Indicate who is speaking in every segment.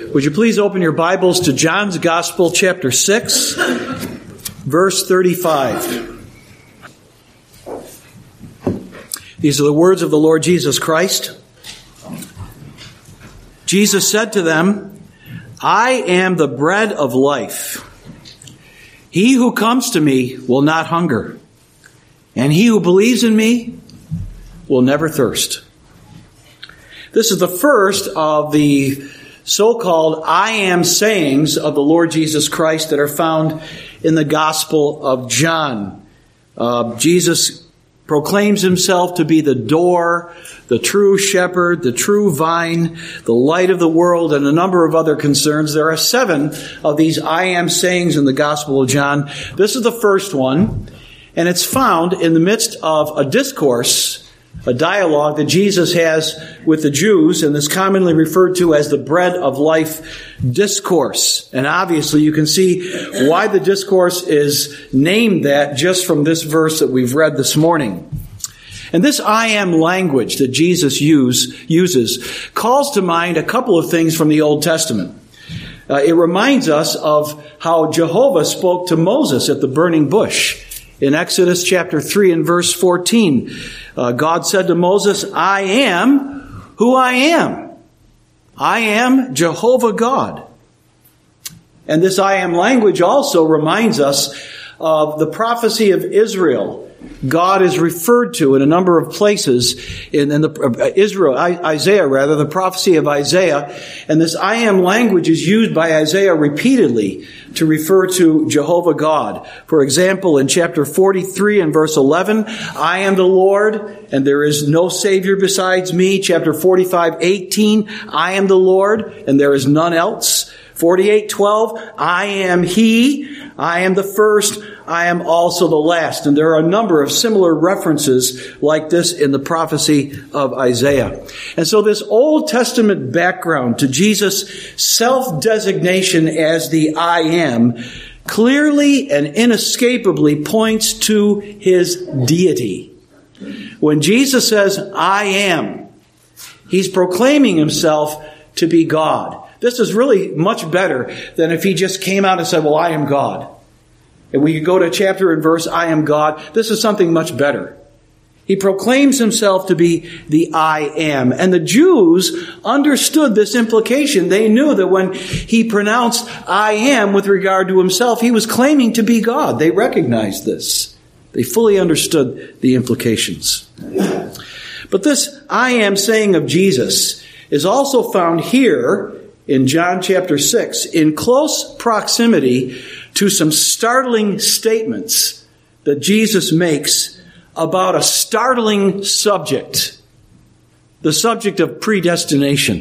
Speaker 1: Would you please open your Bibles to John's Gospel, chapter 6, verse 35. These are the words of the Lord Jesus Christ. Jesus said to them, "I am the bread of life. He who comes to me will not hunger, and he who believes in me will never thirst." This is the first of the so-called I am sayings of the Lord Jesus Christ that are found in the Gospel of John. Jesus proclaims himself to be the door, the true shepherd, the true vine, the light of the world, and a number of other concerns. There are 7 of these I am sayings in the Gospel of John. This is the first one, and it's found in the midst of a discourse, a dialogue that Jesus has with the Jews, and is commonly referred to as the bread of life discourse. And obviously you can see why the discourse is named that just from this verse that we've read this morning. And this I am language that Jesus uses calls to mind a couple of things from the Old Testament. It reminds us of how Jehovah spoke to Moses at the burning bush. In Exodus chapter 3 and verse 14, God said to Moses, "I am who I am. I am Jehovah God." And this I am language also reminds us of the prophecy of Israel. God is referred to in a number of places in the the prophecy of Isaiah. And this I am language is used by Isaiah repeatedly to refer to Jehovah God. For example, in chapter 43 and verse 11, "I am the Lord, and there is no Savior besides me." Chapter 45:18, "I am the Lord, and there is none else." 48:12, "I am He, I am the first, I am also the last." And there are a number of similar references like this in the prophecy of Isaiah. And so this Old Testament background to Jesus' self-designation as the I am clearly and inescapably points to his deity. When Jesus says, "I am," he's proclaiming himself to be God. This is really much better than if he just came out and said, "Well, I am God." And we could go to chapter and verse, "I am God." This is something much better. He proclaims himself to be the I am. And the Jews understood this implication. They knew that when he pronounced I am with regard to himself, he was claiming to be God. They recognized this. They fully understood the implications. But this I am saying of Jesus is also found here in John chapter 6, in close proximity to some startling statements that Jesus makes about a startling subject, the subject of predestination.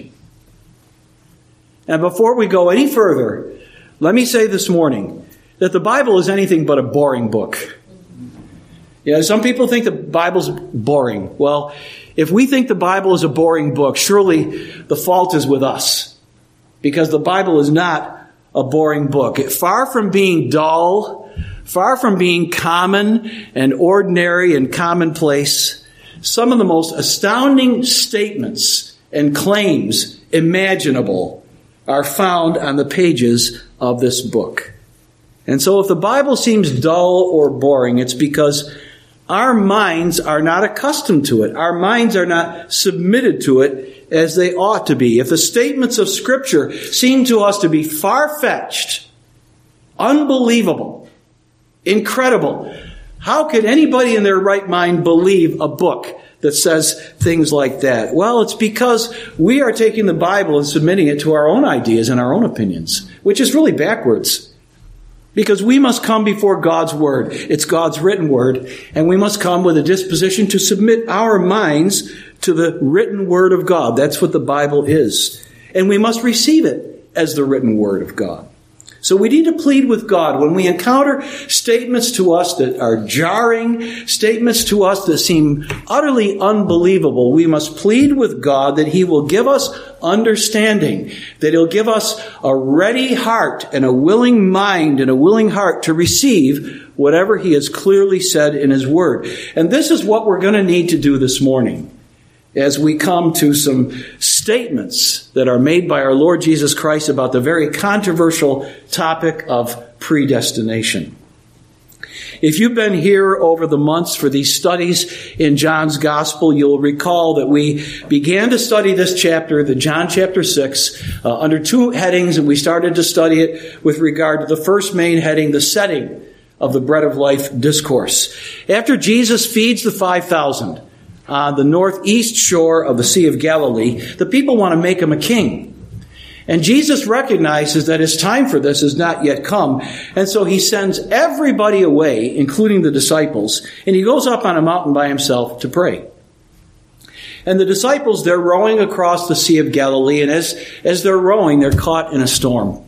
Speaker 1: And before we go any further, let me say this morning that the Bible is anything but a boring book. Yeah, some people think the Bible's boring. Well, if we think the Bible is a boring book, surely the fault is with us. Because the Bible is not a boring book. Far from being dull, far from being common and ordinary and commonplace, some of the most astounding statements and claims imaginable are found on the pages of this book. And so if the Bible seems dull or boring, it's because our minds are not accustomed to it. Our minds are not submitted to it as they ought to be. If the statements of Scripture seem to us to be far-fetched, unbelievable, incredible, how could anybody in their right mind believe a book that says things like that? Well, it's because we are taking the Bible and submitting it to our own ideas and our own opinions, which is really backwards. Because we must come before God's Word. It's God's written Word. And we must come with a disposition to submit our minds to the written Word of God. That's what the Bible is. And we must receive it as the written Word of God. So we need to plead with God when we encounter statements to us that are jarring, statements to us that seem utterly unbelievable. We must plead with God that He will give us understanding, that He'll give us a ready heart and a willing mind and a willing heart to receive whatever He has clearly said in His Word. And this is what we're going to need to do this morning as we come to some statements that are made by our Lord Jesus Christ about the very controversial topic of predestination. If you've been here over the months for these studies in John's Gospel, you'll recall that we began to study this chapter, the John chapter 6, under two headings, and we started to study it with regard to the first main heading, the setting of the Bread of Life discourse. After Jesus feeds the 5,000 on the northeast shore of the Sea of Galilee, the people want to make him a king. And Jesus recognizes that his time for this has not yet come. And so he sends everybody away, including the disciples, and he goes up on a mountain by himself to pray. And the disciples, they're rowing across the Sea of Galilee, and as they're rowing, they're caught in a storm.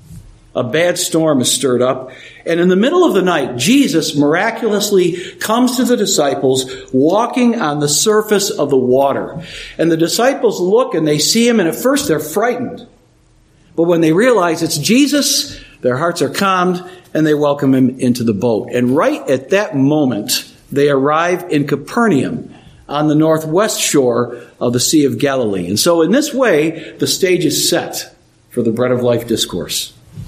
Speaker 1: A bad storm is stirred up. And in the middle of the night, Jesus miraculously comes to the disciples walking on the surface of the water. And the disciples look and they see him, and at first they're frightened. But when they realize it's Jesus, their hearts are calmed and they welcome him into the boat. And right at that moment, they arrive in Capernaum on the northwest shore of the Sea of Galilee. And so in this way, the stage is set for the Bread of Life discourse.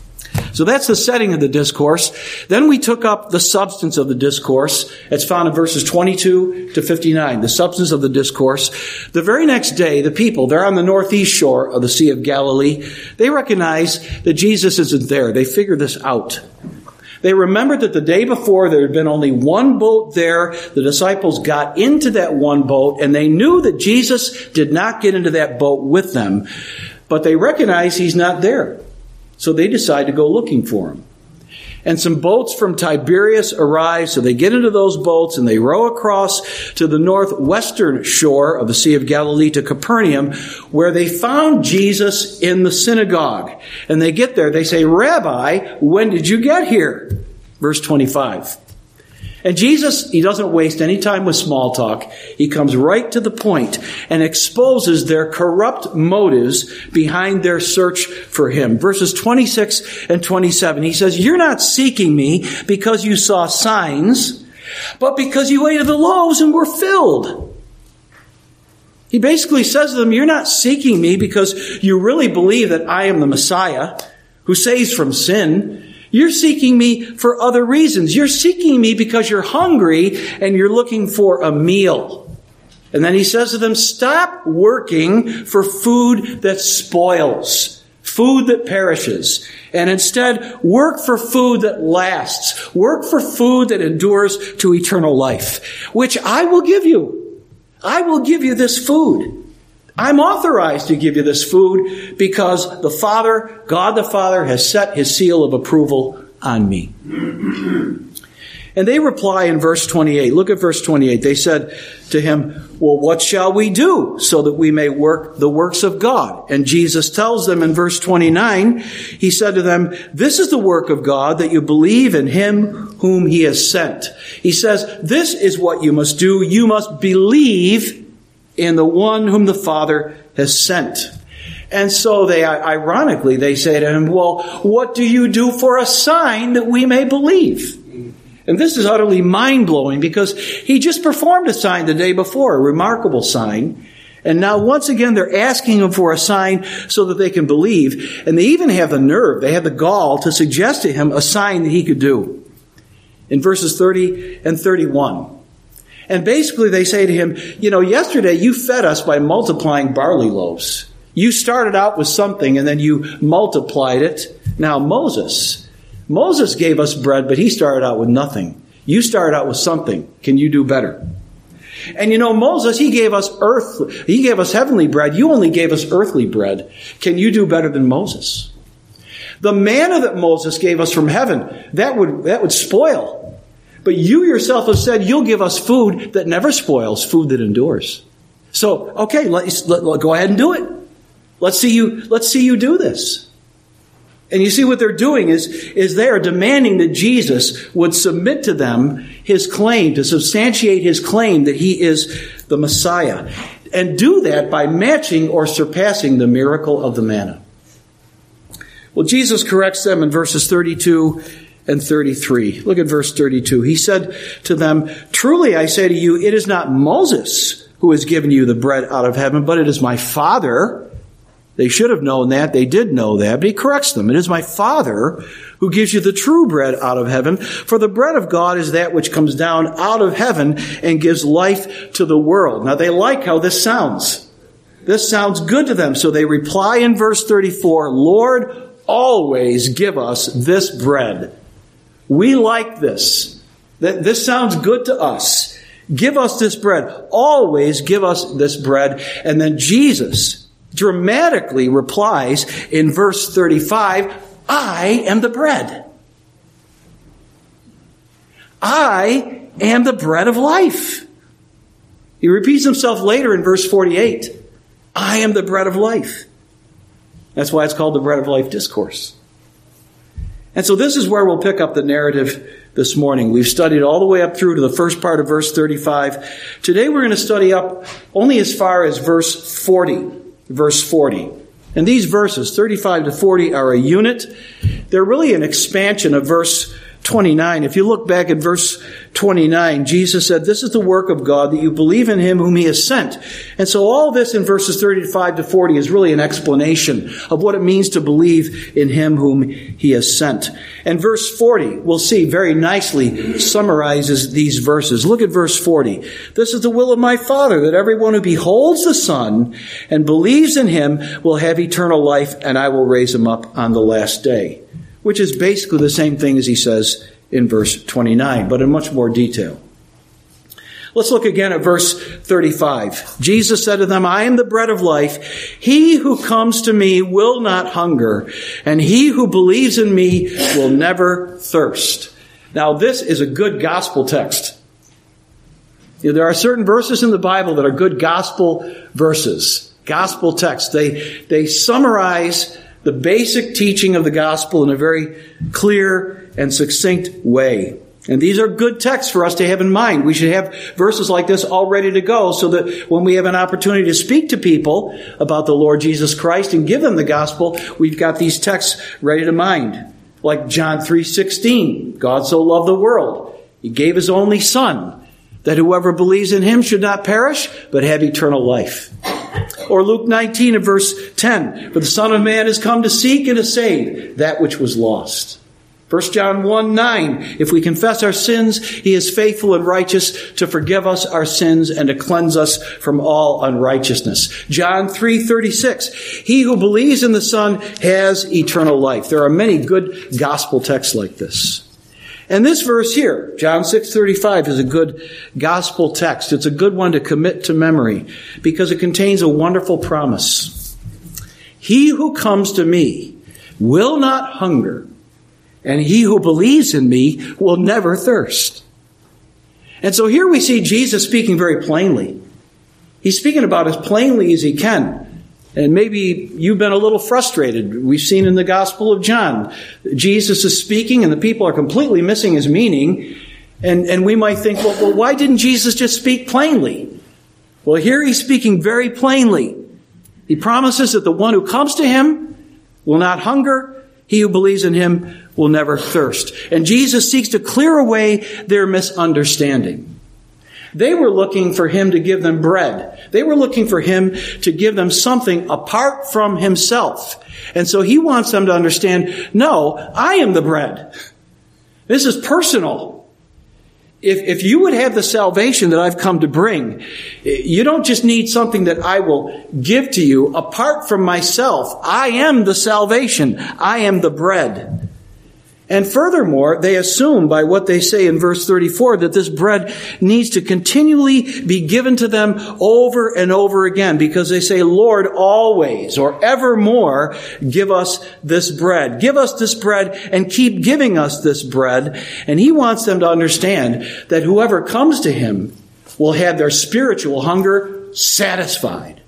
Speaker 1: So that's the setting of the discourse. Then we took up the substance of the discourse. It's found in verses 22 to 59, the substance of the discourse. The very next day, the people, they're on the northeast shore of the Sea of Galilee. They recognize that Jesus isn't there. They figure this out. They remembered that the day before there had been only one boat there. The disciples got into that one boat, and they knew that Jesus did not get into that boat with them. But they recognize he's not there. So they decide to go looking for him. And some boats from Tiberias arrive, so they get into those boats and they row across to the northwestern shore of the Sea of Galilee to Capernaum, where they found Jesus in the synagogue. And they get there, they say, "Rabbi, when did you get here?" Verse 25. And Jesus, he doesn't waste any time with small talk. He comes right to the point and exposes their corrupt motives behind their search for him. Verses 26 and 27, he says, "You're not seeking me because you saw signs, but because you ate of the loaves and were filled." He basically says to them, you're not seeking me because you really believe that I am the Messiah who saves from sin. You're seeking me for other reasons. You're seeking me because you're hungry and you're looking for a meal. And then he says to them, stop working for food that spoils, food that perishes, and instead work for food that lasts. Work for food that endures to eternal life, which I will give you. I will give you this food. I'm authorized to give you this food because the Father, God the Father, has set his seal of approval on me. And they reply in verse 28. Look at verse 28. They said to him, well, what shall we do so that we may work the works of God? And Jesus tells them in verse 29, he said to them, this is the work of God, that you believe in him whom he has sent. He says, this is what you must do. You must believe in the one whom the Father has sent. And so they say to him, well, what do you do for a sign that we may believe? And this is utterly mind-blowing because he just performed a sign the day before, a remarkable sign. And now once again they're asking him for a sign so that they can believe. And they even have the nerve, they have the gall to suggest to him a sign that he could do. In verses 30 and 31. And basically they say to him, yesterday you fed us by multiplying barley loaves. You started out with something and then you multiplied it. Now Moses gave us bread, but he started out with nothing. You started out with something. Can you do better? And Moses, he gave us heavenly bread. You only gave us earthly bread. Can you do better than Moses? The manna that Moses gave us from heaven, that would spoil. But you yourself have said you'll give us food that never spoils, food that endures. So, okay, let's go ahead and do it. Let's see you do this. And you see what they're doing is they are demanding that Jesus would submit to them his claim, to substantiate his claim that he is the Messiah. And do that by matching or surpassing the miracle of the manna. Well, Jesus corrects them in verses 32 and 33. Look at verse 32. He said to them, truly I say to you, it is not Moses who has given you the bread out of heaven, but it is my Father They should have known that. They did know that, but he corrects them. It is my Father who gives you the true bread out of heaven. For the bread of God is that which comes down out of heaven and gives life to the world. Now they like how this sounds. This sounds good to them. So they reply in verse 34, Lord, always give us this bread. We like this. This sounds good to us. Give us this bread. Always give us this bread. And then Jesus dramatically replies in verse 35, I am the bread. I am the bread of life. He repeats himself later in verse 48. I am the bread of life. That's why it's called the bread of life discourse. And so this is where we'll pick up the narrative this morning. We've studied all the way up through to the first part of verse 35. Today we're going to study up only as far as verse 40. Verse 40. And these verses, 35 to 40, are a unit. They're really an expansion of verse 29. If you look back at verse 29, Jesus said, this is the work of God, that you believe in him whom he has sent. And so all this in verses 35 to 40 is really an explanation of what it means to believe in him whom he has sent. And verse 40, we'll see, very nicely summarizes these verses. Look at verse 40. This is the will of my Father, that everyone who beholds the Son and believes in him will have eternal life, and I will raise him up on the last day. Which is basically the same thing as he says in verse 29, but in much more detail. Let's look again at verse 35. Jesus said to them, I am the bread of life. He who comes to me will not hunger, and he who believes in me will never thirst. Now, this is a good gospel text. There are certain verses in the Bible that are good gospel verses, gospel texts. They summarize the basic teaching of the gospel in a very clear and succinct way. And these are good texts for us to have in mind. We should have verses like this all ready to go so that when we have an opportunity to speak to people about the Lord Jesus Christ and give them the gospel, we've got these texts ready to mind. Like John 3:16, God so loved the world, he gave his only Son, that whoever believes in him should not perish, but have eternal life. Or Luke 19 and verse 10, for the Son of Man has come to seek and to save that which was lost. 1 John 1:9, if we confess our sins, he is faithful and righteous to forgive us our sins and to cleanse us from all unrighteousness. John 3:36, he who believes in the Son has eternal life. There are many good gospel texts like this. And this verse here, John 6:35, is a good gospel text. It's a good one to commit to memory because it contains a wonderful promise. He who comes to me will not hunger, and he who believes in me will never thirst. And so here we see Jesus speaking very plainly. He's speaking about as plainly as he can. And maybe you've been a little frustrated. We've seen in the Gospel of John, Jesus is speaking and the people are completely missing his meaning. And we might think, well, why didn't Jesus just speak plainly? Well, here he's speaking very plainly. He promises that the one who comes to him will not hunger. He who believes in him will never thirst. And Jesus seeks to clear away their misunderstanding. They were looking for him to give them bread. They were looking for him to give them something apart from himself. And so he wants them to understand, no, I am the bread. This is personal. If you would have the salvation that I've come to bring, you don't just need something that I will give to you apart from myself. I am the salvation. I am the bread. And furthermore, they assume by what they say in verse 34 that this bread needs to continually be given to them over and over again because they say, Lord, always or evermore give us this bread. Give us this bread and keep giving us this bread. And he wants them to understand that whoever comes to him will have their spiritual hunger satisfied.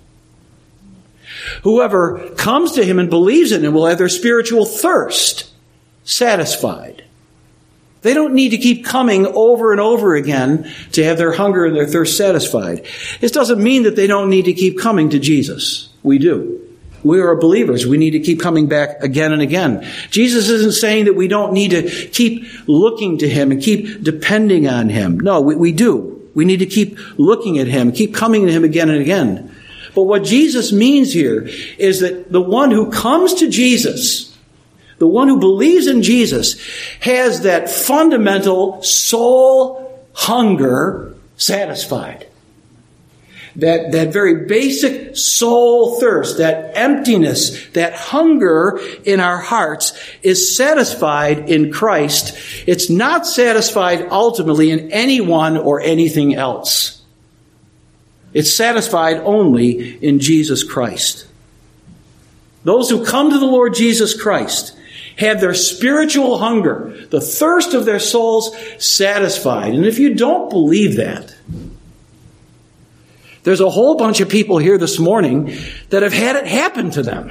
Speaker 1: Whoever comes to him and believes in him will have their spiritual thirst satisfied. They don't need to keep coming over and over again to have their hunger and their thirst satisfied. This doesn't mean that they don't need to keep coming to Jesus. We do. We are believers. We need to keep coming back again and again. Jesus isn't saying that we don't need to keep looking to him and keep depending on him. No, we do. We need to keep looking at him, keep coming to him again and again. But what Jesus means here is that the one who comes to Jesus, the one who believes in Jesus, has that fundamental soul hunger satisfied. That very basic soul thirst, that emptiness, that hunger in our hearts is satisfied in Christ. It's not satisfied ultimately in anyone or anything else. It's satisfied only in Jesus Christ. Those who come to the Lord Jesus Christ have their spiritual hunger, the thirst of their souls satisfied. And if you don't believe that, there's a whole bunch of people here this morning that have had it happen to them.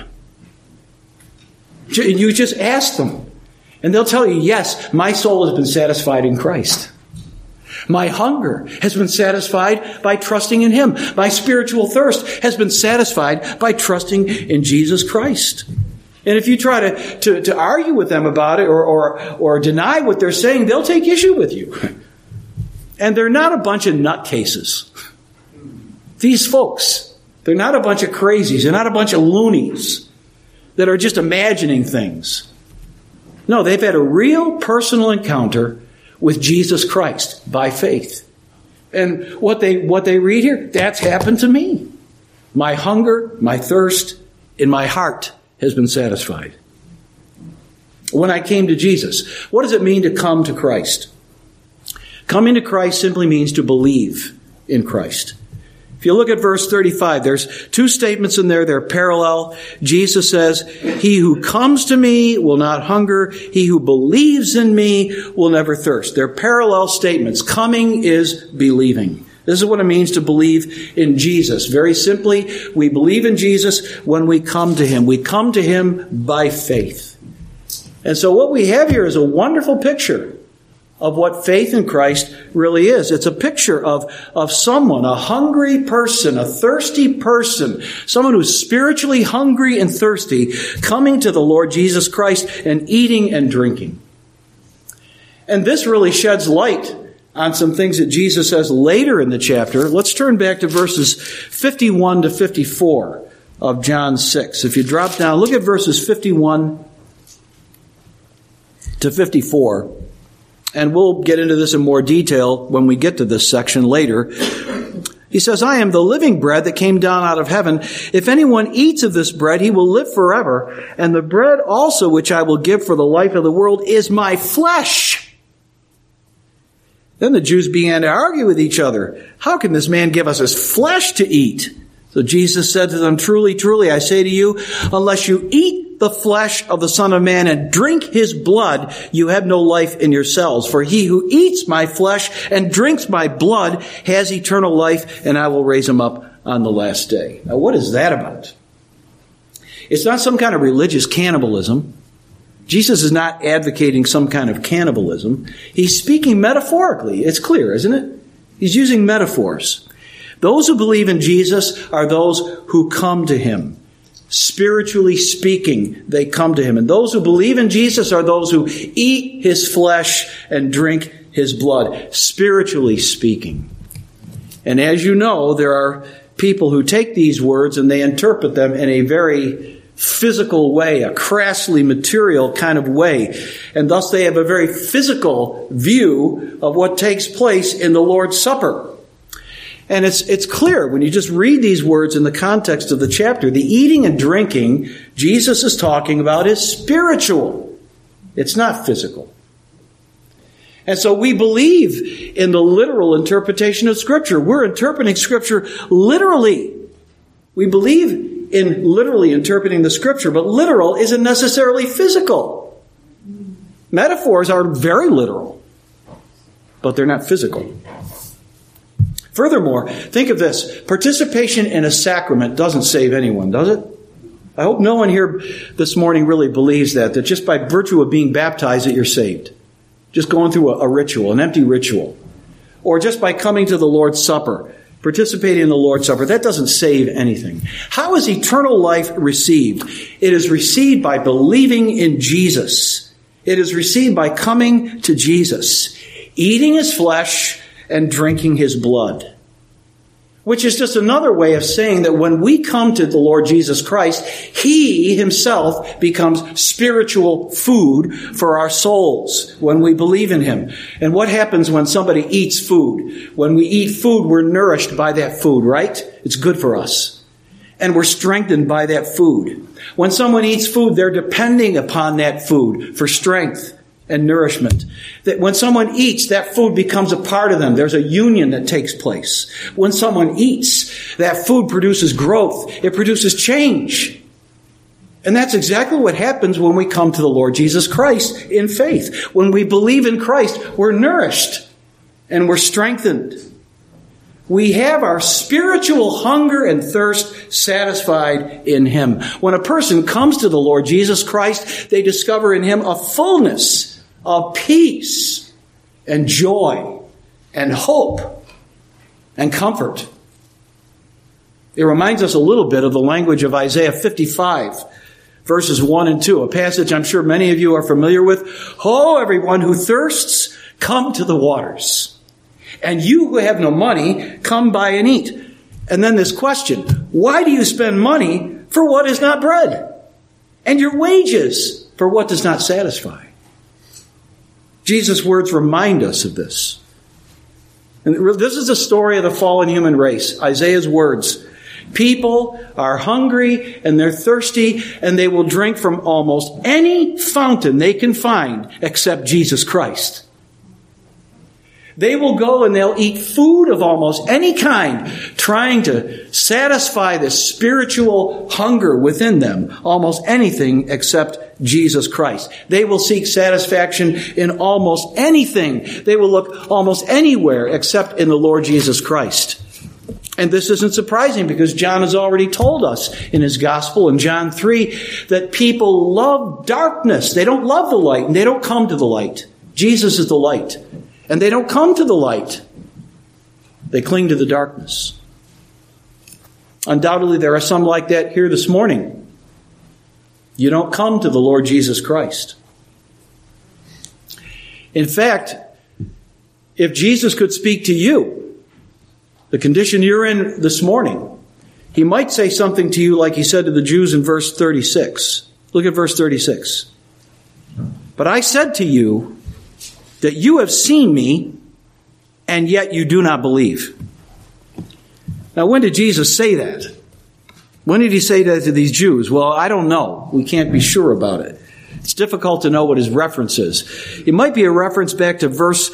Speaker 1: You just ask them, and they'll tell you, yes, my soul has been satisfied in Christ. My hunger has been satisfied by trusting in Him. My spiritual thirst has been satisfied by trusting in Jesus Christ. And if you try to argue with them about it or deny what they're saying, they'll take issue with you. And they're not a bunch of nutcases. These folks, they're not a bunch of crazies. They're not a bunch of loonies that are just imagining things. No, they've had a real personal encounter with Jesus Christ by faith. And what they read here, that's happened to me. My hunger, my thirst in my heart has been satisfied. When I came to Jesus, what does it mean to come to Christ? Coming to Christ simply means to believe in Christ. If you look at verse 35, there's two statements in there. They're parallel. Jesus says, he who comes to me will not hunger. He who believes in me will never thirst. They're parallel statements. Coming is believing. This is what it means to believe in Jesus. Very simply, we believe in Jesus when we come to Him. We come to Him by faith. And so what we have here is a wonderful picture of what faith in Christ really is. It's a picture of someone, a hungry person, a thirsty person, someone who's spiritually hungry and thirsty, coming to the Lord Jesus Christ and eating and drinking. And this really sheds light on some things that Jesus says later in the chapter. Let's turn back to verses 51 to 54 of John 6. If you drop down, look at verses 51 to 54. And we'll get into this in more detail when we get to this section later. He says, I am the living bread that came down out of heaven. If anyone eats of this bread, he will live forever. And the bread also which I will give for the life of the world is my flesh. Then the Jews began to argue with each other. How can this man give us his flesh to eat? So Jesus said to them, truly, truly, I say to you, unless you eat the flesh of the Son of Man and drink His blood, you have no life in yourselves. For he who eats my flesh and drinks my blood has eternal life, and I will raise him up on the last day. Now, what is that about? It's not some kind of religious cannibalism. Jesus is not advocating some kind of cannibalism. He's speaking metaphorically. It's clear, isn't it? He's using metaphors. Those who believe in Jesus are those who come to Him. Spiritually speaking, they come to Him. And those who believe in Jesus are those who eat His flesh and drink His blood, spiritually speaking. And as you know, there are people who take these words and they interpret them in a very physical way, a crassly material kind of way. And thus they have a very physical view of what takes place in the Lord's Supper. And it's clear when you just read these words in the context of the chapter. The eating and drinking Jesus is talking about is spiritual. It's not physical. And so we believe in the literal interpretation of Scripture. We're interpreting Scripture literally. We believe in literally interpreting the Scripture, but literal isn't necessarily physical. Metaphors are very literal, but they're not physical. Furthermore, think of this. Participation in a sacrament doesn't save anyone, does it? I hope no one here this morning really believes that just by virtue of being baptized that you're saved. Just going through a ritual, an empty ritual. Or just by coming to the Lord's Supper, participating in the Lord's Supper. That doesn't save anything. How is eternal life received? It is received by believing in Jesus. It is received by coming to Jesus, eating His flesh, and drinking His blood. which is just another way of saying that when we come to the Lord Jesus Christ, He Himself becomes spiritual food for our souls when we believe in Him. And what happens when somebody eats food? When we eat food, we're nourished by that food, right? It's good for us. And we're strengthened by that food. When someone eats food, they're depending upon that food for strength and nourishment. That when someone eats, that food becomes a part of them. There's a union that takes place. When someone eats, that food produces growth. It produces change. And that's exactly what happens when we come to the Lord Jesus Christ in faith. When we believe in Christ, we're nourished and we're strengthened. We have our spiritual hunger and thirst satisfied in Him. When a person comes to the Lord Jesus Christ, they discover in Him a fullness of peace and joy and hope and comfort. It reminds us a little bit of the language of Isaiah 55, verses 1 and 2, a passage I'm sure many of you are familiar with. Ho, everyone who thirsts, come to the waters. And you who have no money, come buy and eat. And then this question, why do you spend money for what is not bread? And your wages for what does not satisfy? Jesus' words remind us of this. And this is the story of the fallen human race. Isaiah's words. People are hungry and they're thirsty and they will drink from almost any fountain they can find except Jesus Christ. They will go and they'll eat food of almost any kind, trying to satisfy the spiritual hunger within them, almost anything except Jesus Christ. They will seek satisfaction in almost anything. They will look almost anywhere except in the Lord Jesus Christ. And this isn't surprising because John has already told us in his gospel in John 3 that people love darkness. They don't love the light and they don't come to the light. Jesus is the light. And they don't come to the light. They cling to the darkness. Undoubtedly, there are some like that here this morning. You don't come to the Lord Jesus Christ. In fact, if Jesus could speak to you, the condition you're in this morning, He might say something to you like He said to the Jews in verse 36. Look at verse 36. But I said to you, that you have seen me, and yet you do not believe. Now, when did Jesus say that? When did He say that to these Jews? Well, I don't know. We can't be sure about it. It's difficult to know what His reference is. It might be a reference back to verse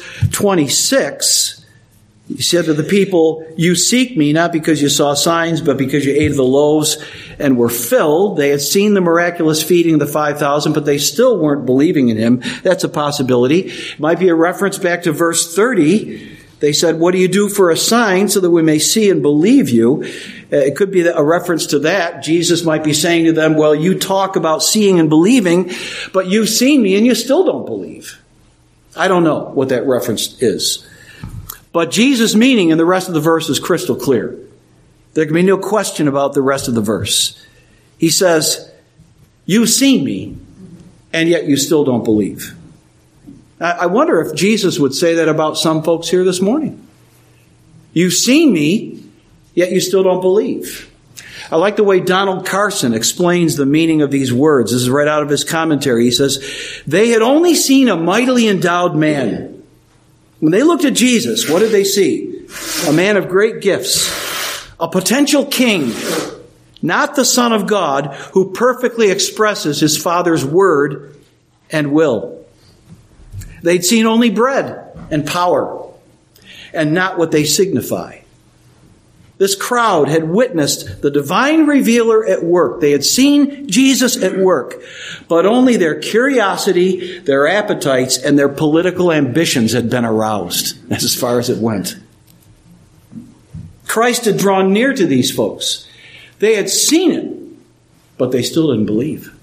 Speaker 1: 26. He said to the people, you seek me not because you saw signs, but because you ate of the loaves and were filled. They had seen the miraculous feeding of the 5,000, but they still weren't believing in Him. That's a possibility. It might be a reference back to verse 30. They said, what do you do for a sign so that we may see and believe you? It could be a reference to that. Jesus might be saying to them, well, you talk about seeing and believing, but you've seen me and you still don't believe. I don't know what that reference is. But Jesus' meaning in the rest of the verse is crystal clear. There can be no question about the rest of the verse. He says, you've seen me, and yet you still don't believe. I wonder if Jesus would say that about some folks here this morning. You've seen me, yet you still don't believe. I like the way Donald Carson explains the meaning of these words. This is right out of his commentary. He says, they had only seen a mightily endowed man. When they looked at Jesus, what did they see? A man of great gifts, a potential king, not the Son of God who perfectly expresses His Father's word and will. They'd seen only bread and power and not what they signify. This crowd had witnessed the divine revealer at work. They had seen Jesus at work, but only their curiosity, their appetites, and their political ambitions had been aroused as far as it went. Christ had drawn near to these folks. They had seen Him, but they still didn't believe.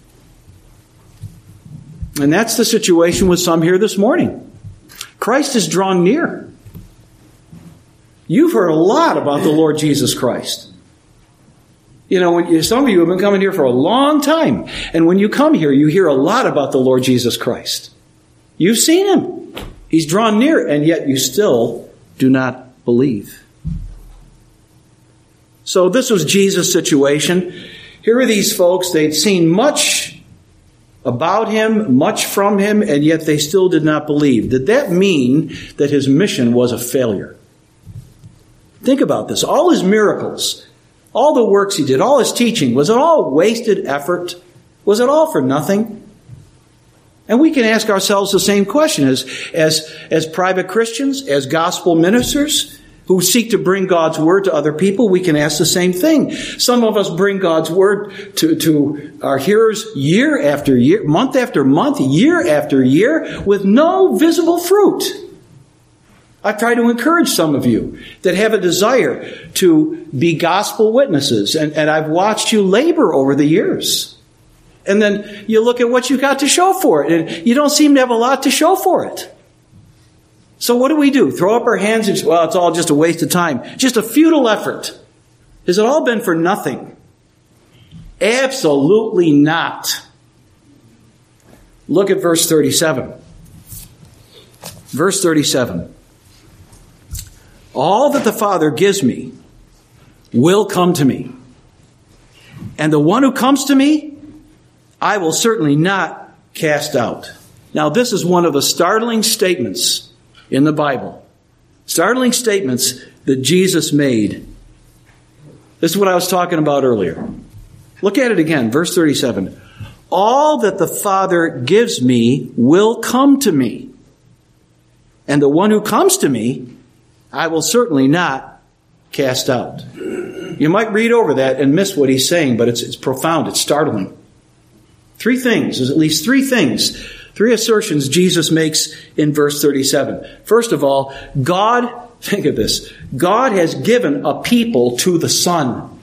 Speaker 1: And that's the situation with some here this morning. Christ has drawn near. You've heard a lot about the Lord Jesus Christ. You know, some of you have been coming here for a long time. And when you come here, you hear a lot about the Lord Jesus Christ. You've seen Him. He's drawn near, and yet you still do not believe. So this was Jesus' situation. Here are these folks. They'd seen much about him, much from him, and yet they still did not believe. Did that mean that his mission was a failure? Think about this. All his miracles, all the works he did, all his teaching, was it all wasted effort? Was it all for nothing? And we can ask ourselves the same question as private Christians, as gospel ministers who seek to bring God's word to other people. We can ask the same thing. Some of us bring God's word to our hearers year after year, month after month, year after year, with no visible fruit. I've tried to encourage some of you that have a desire to be gospel witnesses, and I've watched you labor over the years. And then you look at what you got to show for it, and you don't seem to have a lot to show for it. So what do? Throw up our hands and say, well, it's all just a waste of time. Just a futile effort. Has it all been for nothing? Absolutely not. Look at verse 37. Verse 37. All that the Father gives me will come to me. And the one who comes to me, I will certainly not cast out. Now, this is one of the startling statements in the Bible. Startling statements that Jesus made. This is what I was talking about earlier. Look at it again, verse 37. All that the Father gives me will come to me. And the one who comes to me, I will certainly not cast out. You might read over that and miss what he's saying, but it's profound, it's startling. Three things, there's at least three things, three assertions Jesus makes in verse 37. First of all, God, think of this, God has given a people to the Son.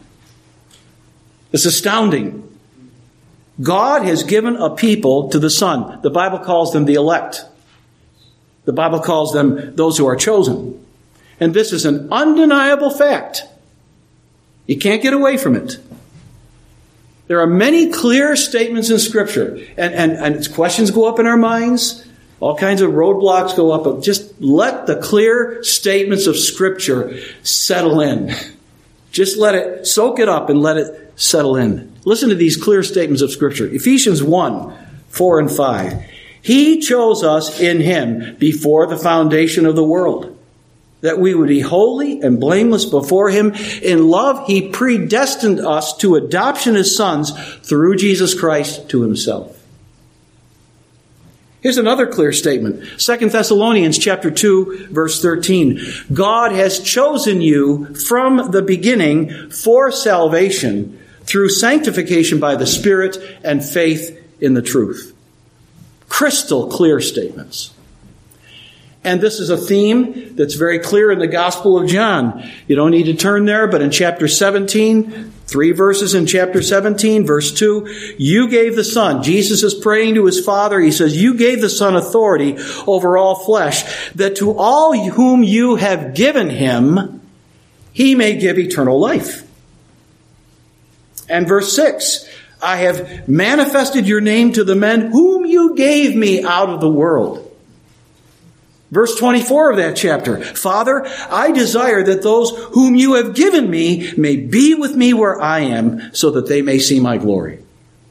Speaker 1: It's astounding. God has given a people to the Son. The Bible calls them the elect. The Bible calls them those who are chosen. And this is an undeniable fact. You can't get away from it. There are many clear statements in Scripture, and questions go up in our minds. All kinds of roadblocks go up. But just let the clear statements of Scripture settle in. Just let it, soak it up and let it settle in. Listen to these clear statements of Scripture. Ephesians 1, 4 and 5. He chose us in Him before the foundation of the world, that we would be holy and blameless before Him. In love, He predestined us to adoption as sons through Jesus Christ to Himself. Here's another clear statement. 2 Thessalonians chapter 2, verse 13. God has chosen you from the beginning for salvation through sanctification by the Spirit and faith in the truth. Crystal clear statements. And this is a theme that's very clear in the Gospel of John. You don't need to turn there, but in chapter 17, 3 verses in chapter 17, verse 2, you gave the Son. Jesus is praying to His Father. He says, you gave the Son authority over all flesh, that to all whom you have given Him, He may give eternal life. And verse 6, I have manifested your name to the men whom you gave me out of the world. Verse 24 of that chapter, Father, I desire that those whom you have given me may be with me where I am, so that they may see my glory.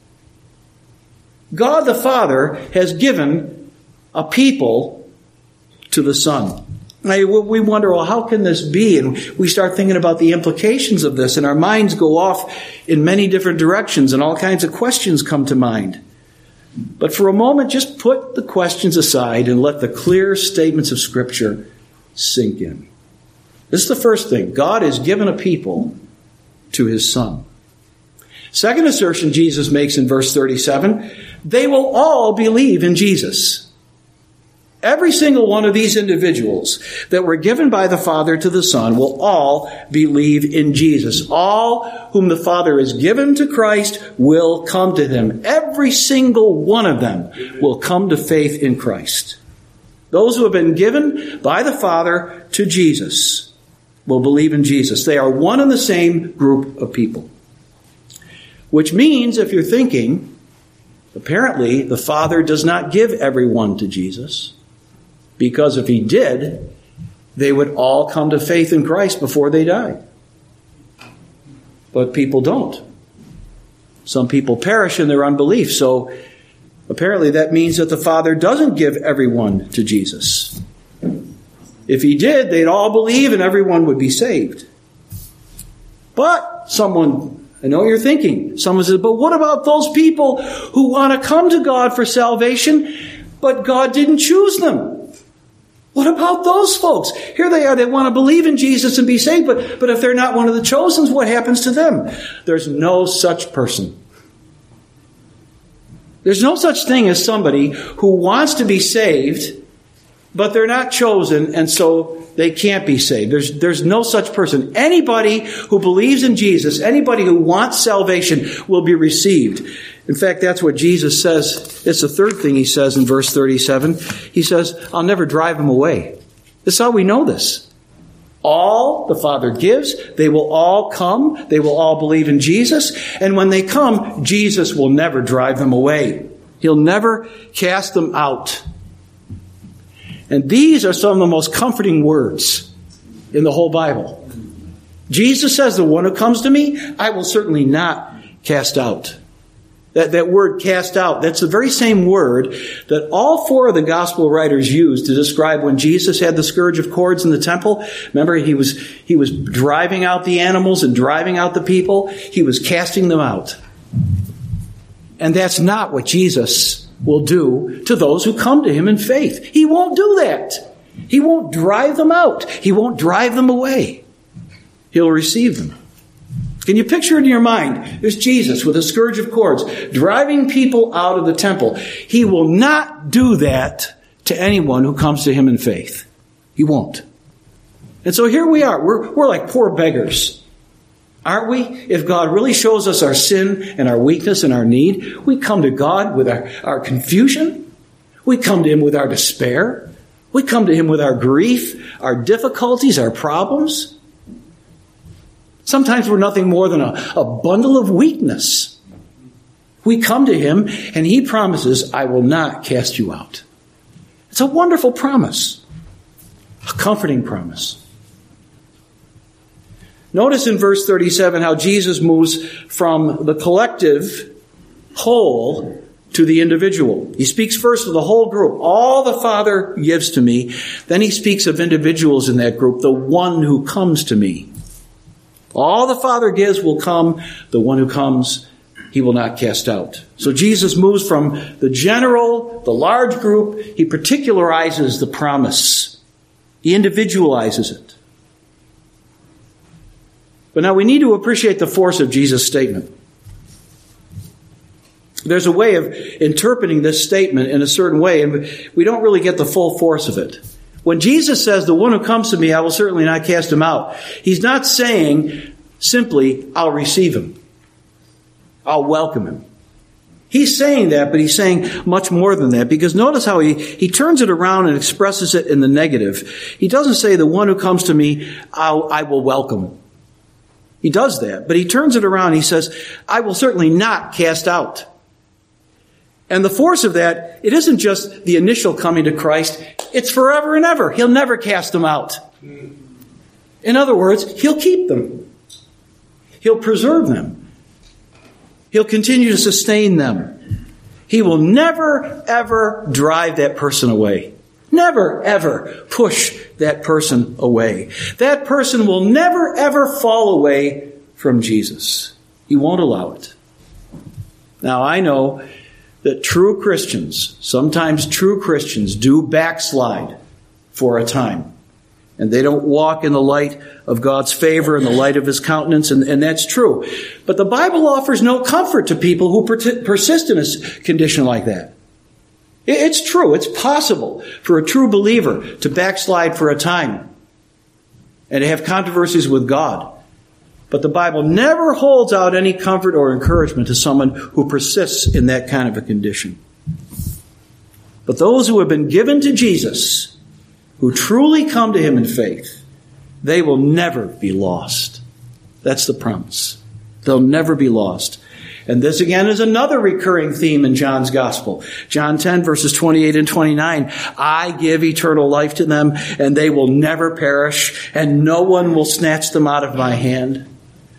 Speaker 1: God the Father has given a people to the Son. Now, we wonder, well, how can this be? And we start thinking about the implications of this, and our minds go off in many different directions, and all kinds of questions come to mind. But for a moment, just put the questions aside and let the clear statements of Scripture sink in. This is the first thing. God has given a people to His Son. Second assertion Jesus makes in verse 37, they will all believe in Jesus. Every single one of these individuals that were given by the Father to the Son will all believe in Jesus. All whom the Father has given to Christ will come to Him. Every single one of them will come to faith in Christ. Those who have been given by the Father to Jesus will believe in Jesus. They are one and the same group of people. Which means, if you're thinking, apparently the Father does not give everyone to Jesus. Because if He did, they would all come to faith in Christ before they died. but people don't. Some people perish in their unbelief. So apparently that means that the Father doesn't give everyone to Jesus. If he did, they'd all believe and everyone would be saved. But someone, I know what you're thinking, someone says, but what about those people who want to come to God for salvation, but God didn't choose them? What about those folks? Here they are, they want to believe in Jesus and be saved, but if they're not one of the chosen, what happens to them? There's no such person. There's no such thing as somebody who wants to be saved, but they're not chosen, and so they can't be saved. There's no such person. Anybody who believes in Jesus, anybody who wants salvation will be received. In fact, that's what Jesus says. It's the third thing he says in verse 37. He says, I'll never drive them away. That's how we know this. All the Father gives, they will all come. They will all believe in Jesus. And when they come, Jesus will never drive them away. He'll never cast them out. And these are some of the most comforting words in the whole Bible. Jesus says, the one who comes to me, I will certainly not cast out. That word cast out, that's the very same word that all four of the gospel writers used to describe when Jesus had the scourge of cords in the temple. Remember, he was driving out the animals and driving out the people. He was casting them out. And that's not what Jesus will do to those who come to him in faith. He won't do that. He won't drive them out. He won't drive them away. He'll receive them. Can you picture it in your mind? There's Jesus with a scourge of cords, driving people out of the temple. He will not do that to anyone who comes to him in faith. He won't. And so here we are. We're like poor beggars. Aren't we? If God really shows us our sin and our weakness and our need, we come to God with our confusion. We come to him with our despair. We come to him with our grief, our difficulties, our problems. Sometimes we're nothing more than a bundle of weakness. We come to him and he promises, I will not cast you out. It's a wonderful promise. A comforting promise. Notice in verse 37 how Jesus moves from the collective whole to the individual. He speaks first of the whole group. All the Father gives to me. Then he speaks of individuals in that group. The one who comes to me. All the Father gives will come. The one who comes, he will not cast out. So Jesus moves from the general, the large group. He particularizes the promise. He individualizes it. But now we need to appreciate the force of Jesus' statement. There's a way of interpreting this statement in a certain way, and we don't really get the full force of it. When Jesus says, the one who comes to me, I will certainly not cast him out, he's not saying simply, I'll receive him. I'll welcome him. He's saying that, but he's saying much more than that, because notice how he turns it around and expresses it in the negative. He doesn't say, the one who comes to me, I will welcome. He does that, but he turns it around. He says, I will certainly not cast out. And the force of that, it isn't just the initial coming to Christ. It's forever and ever. He'll never cast them out. In other words, he'll keep them. He'll preserve them. He'll continue to sustain them. He will never, ever drive that person away. Never, ever push that person away. That person will never, ever fall away from Jesus. He won't allow it. Now, I know that true Christians, sometimes true Christians, do backslide for a time. And they don't walk in the light of God's favor and the light of his countenance, and that's true. But the Bible offers no comfort to people who persist in a condition like that. It's true. It's possible for a true believer to backslide for a time and to have controversies with God. But the Bible never holds out any comfort or encouragement to someone who persists in that kind of a condition. But those who have been given to Jesus, who truly come to him in faith, they will never be lost. That's the promise. They'll never be lost. And this again is another recurring theme in John's gospel. John 10 verses 28 and 29. I give eternal life to them, and they will never perish, and no one will snatch them out of my hand.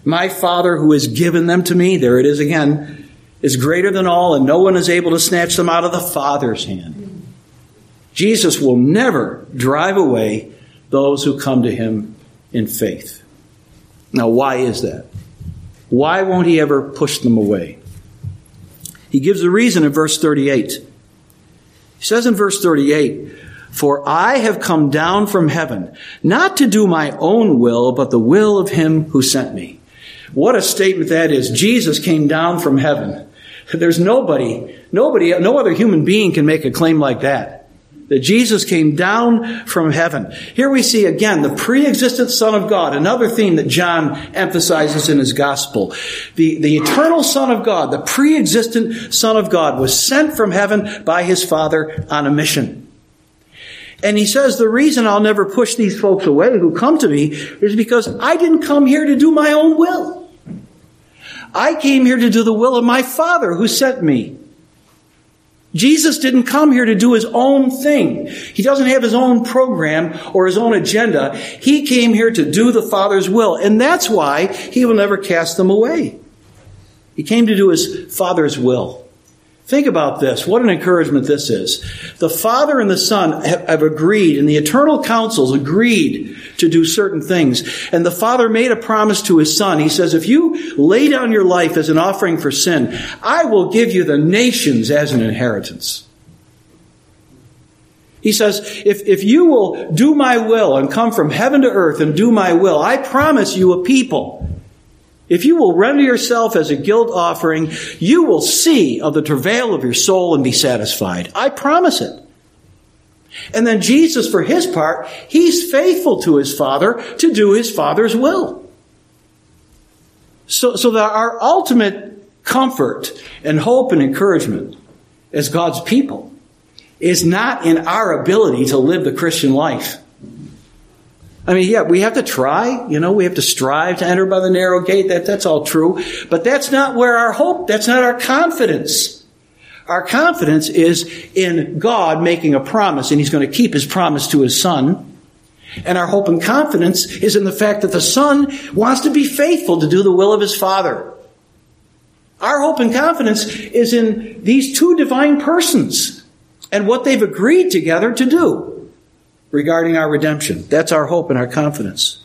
Speaker 1: My Father who has given them to me, there it is again, is greater than all, and no one is able to snatch them out of the Father's hand. Jesus will never drive away those who come to him in faith. Now, why is that? Why won't he ever push them away? He gives a reason in verse 38. He says in verse 38, "For I have come down from heaven, not to do my own will, but the will of him who sent me." What a statement that is. Jesus came down from heaven. There's no other human being can make a claim like that. That Jesus came down from heaven. Here we see again the pre-existent Son of God, another theme that John emphasizes in his gospel. The eternal Son of God, the pre-existent Son of God, was sent from heaven by his Father on a mission. And he says, the reason I'll never push these folks away who come to me is because I didn't come here to do my own will. I came here to do the will of my Father who sent me. Jesus didn't come here to do his own thing. He doesn't have his own program or his own agenda. He came here to do the Father's will. And that's why he will never cast them away. He came to do his Father's will. Think about this. What an encouragement this is. The Father and the Son have agreed, and the eternal councils agreed to do certain things. And the Father made a promise to his Son. He says, if you lay down your life as an offering for sin, I will give you the nations as an inheritance. He says, if you will do my will and come from heaven to earth and do my will, I promise you a people. If you will render yourself as a guilt offering, you will see of the travail of your soul and be satisfied. I promise it. And then Jesus, for his part, he's faithful to his Father to do his Father's will. So that our ultimate comfort and hope and encouragement as God's people is not in our ability to live the Christian life. I mean, yeah, we have to try, we have to strive to enter by the narrow gate. That's all true. But that's not where our hope, that's not our confidence. Our confidence is in God making a promise, and he's going to keep his promise to his Son. And our hope and confidence is in the fact that the Son wants to be faithful to do the will of his Father. Our hope and confidence is in these two divine persons and what they've agreed together to do regarding our redemption. That's our hope and our confidence.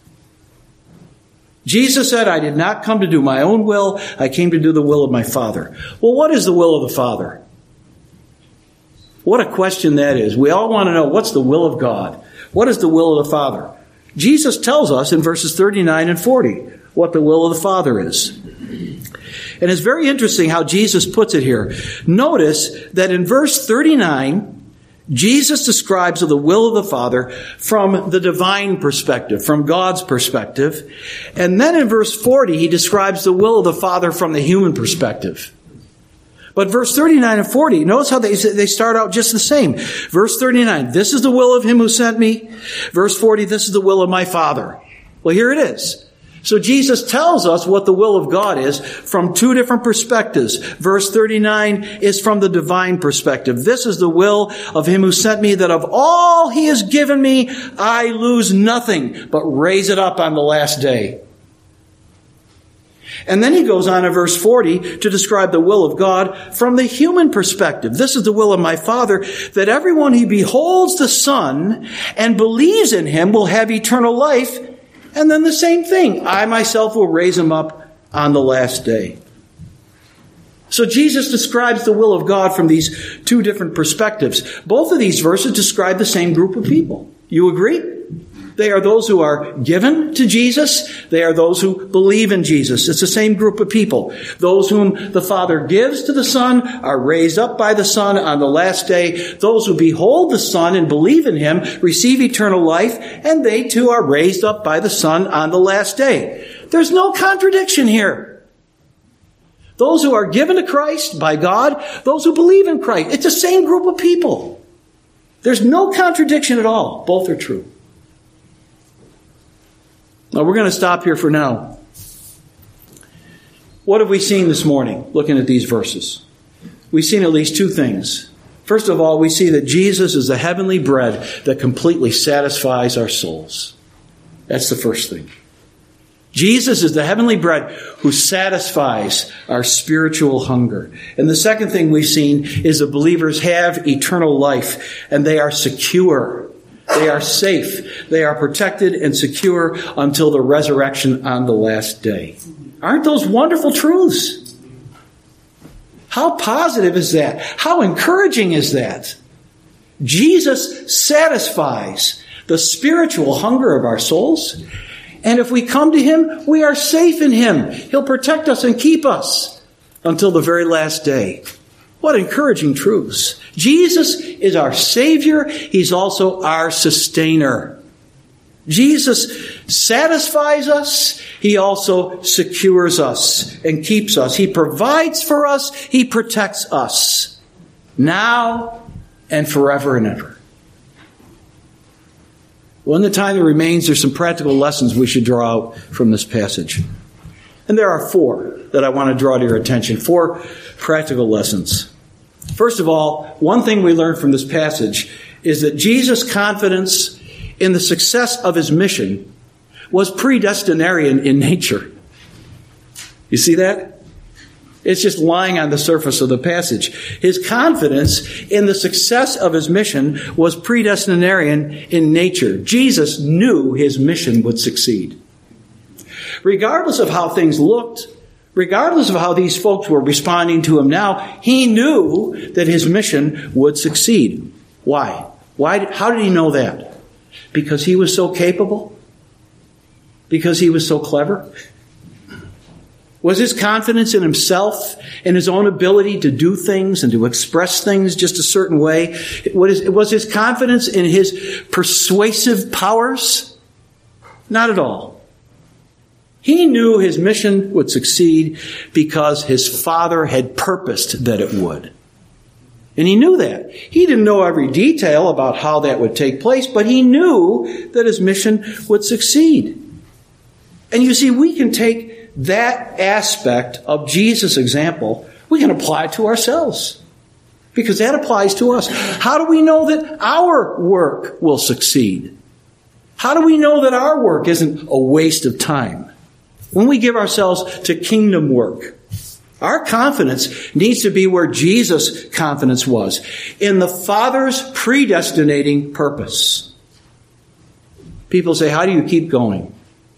Speaker 1: Jesus said, I did not come to do my own will. I came to do the will of my Father. Well, what is the will of the Father? What a question that is. We all want to know, what's the will of God? What is the will of the Father? Jesus tells us in verses 39 and 40 what the will of the Father is. And it's very interesting how Jesus puts it here. Notice that in verse 39, Jesus describes the will of the Father from the divine perspective, from God's perspective. And then in verse 40, he describes the will of the Father from the human perspective. But verse 39 and 40, notice how they start out just the same. Verse 39, this is the will of him who sent me. Verse 40, this is the will of my Father. Well, here it is. So Jesus tells us what the will of God is from two different perspectives. Verse 39 is from the divine perspective. This is the will of him who sent me, that of all he has given me, I lose nothing, but raise it up on the last day. And then he goes on in verse 40 to describe the will of God from the human perspective. This is the will of my Father, that everyone who beholds the Son and believes in him will have eternal life. And then the same thing. I myself will raise him up on the last day. So Jesus describes the will of God from these two different perspectives. Both of these verses describe the same group of people. You agree? They are those who are given to Jesus. They are those who believe in Jesus. It's the same group of people. Those whom the Father gives to the Son are raised up by the Son on the last day. Those who behold the Son and believe in him receive eternal life, and they too are raised up by the Son on the last day. There's no contradiction here. Those who are given to Christ by God, those who believe in Christ. It's the same group of people. There's no contradiction at all. Both are true. Now, we're going to stop here for now. What have we seen this morning, looking at these verses? We've seen at least two things. First of all, we see that Jesus is the heavenly bread that completely satisfies our souls. That's the first thing. Jesus is the heavenly bread who satisfies our spiritual hunger. And the second thing we've seen is the believers have eternal life, and they are secure. They are safe. They are protected and secure until the resurrection on the last day. Aren't those wonderful truths? How positive is that? How encouraging is that? Jesus satisfies the spiritual hunger of our souls. And if we come to Him, we are safe in Him. He'll protect us and keep us until the very last day. What encouraging truths. Jesus is our Savior. He's also our sustainer. Jesus satisfies us. He also secures us and keeps us. He provides for us. He protects us now and forever and ever. Well, in the time that remains, there's some practical lessons we should draw out from this passage. And there are 4 that I want to draw to your attention. 4 practical lessons. First of all, one thing we learn from this passage is that Jesus' confidence in the success of His mission was predestinarian in nature. You see that? It's just lying on the surface of the passage. His confidence in the success of His mission was predestinarian in nature. Jesus knew His mission would succeed. Regardless of how things looked, regardless of how these folks were responding to Him now, He knew that His mission would succeed. Why? How did He know that? Because He was so capable? Because He was so clever? Was His confidence in Himself and His own ability to do things and to express things just a certain way? Was His confidence in His persuasive powers? Not at all. He knew His mission would succeed because His Father had purposed that it would. And He knew that. He didn't know every detail about how that would take place, but He knew that His mission would succeed. And you see, we can take that aspect of Jesus' example, we can apply it to ourselves. Because that applies to us. How do we know that our work will succeed? How do we know that our work isn't a waste of time? When we give ourselves to kingdom work, our confidence needs to be where Jesus' confidence was, in the Father's predestinating purpose. People say, how do you keep going?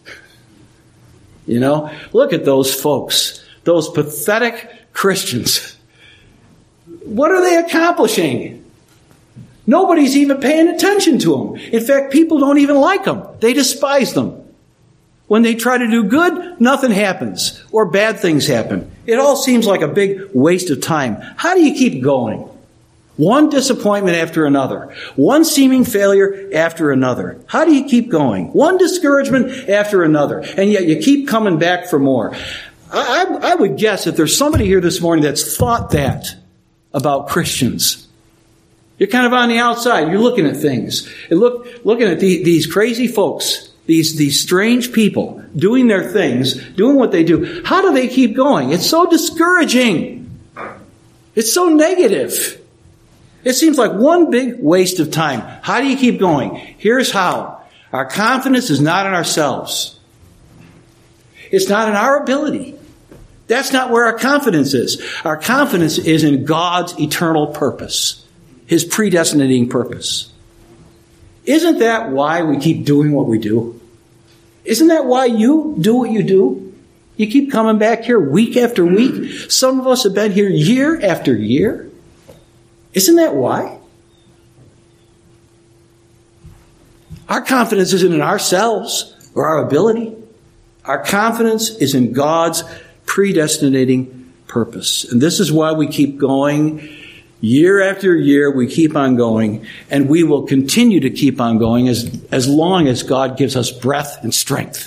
Speaker 1: You know, look at those folks, those pathetic Christians. What are they accomplishing? Nobody's even paying attention to them. In fact, people don't even like them. They despise them. When they try to do good, nothing happens, or bad things happen. It all seems like a big waste of time. How do you keep going? One disappointment after another. One seeming failure after another. How do you keep going? One discouragement after another. And yet you keep coming back for more. I would guess that there's somebody here this morning that's thought that about Christians. You're kind of on the outside. You're looking at things. And looking at these crazy folks, these strange people doing their things, doing what they do. How do they keep going? It's so discouraging. It's so negative. It seems like one big waste of time. How do you keep going? Here's how. Our confidence is not in ourselves. It's not in our ability. That's not where our confidence is. Our confidence is in God's eternal purpose, His predestinating purpose. Isn't that why we keep doing what we do? Isn't that why you do what you do? You keep coming back here week after week. Some of us have been here year after year. Isn't that why? Our confidence isn't in ourselves or our ability. Our confidence is in God's predestinating purpose. And this is why we keep going. Year after year, we keep on going, and we will continue to keep on going as long as God gives us breath and strength.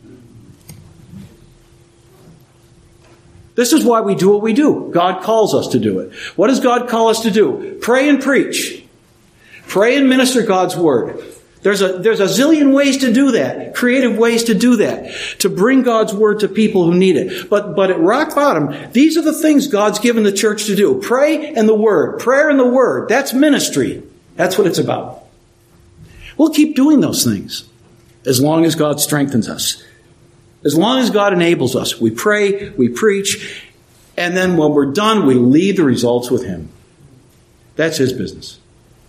Speaker 1: This is why we do what we do. God calls us to do it. What does God call us to do? Pray and preach. Pray and minister God's word. There's a zillion ways to do that, creative ways to do that, to bring God's word to people who need it. But at rock bottom, these are the things God's given the church to do. Pray and the word. Prayer and the word. That's ministry. That's what it's about. We'll keep doing those things as long as God strengthens us. As long as God enables us, we pray, we preach, and then when we're done, we leave the results with Him. That's His business.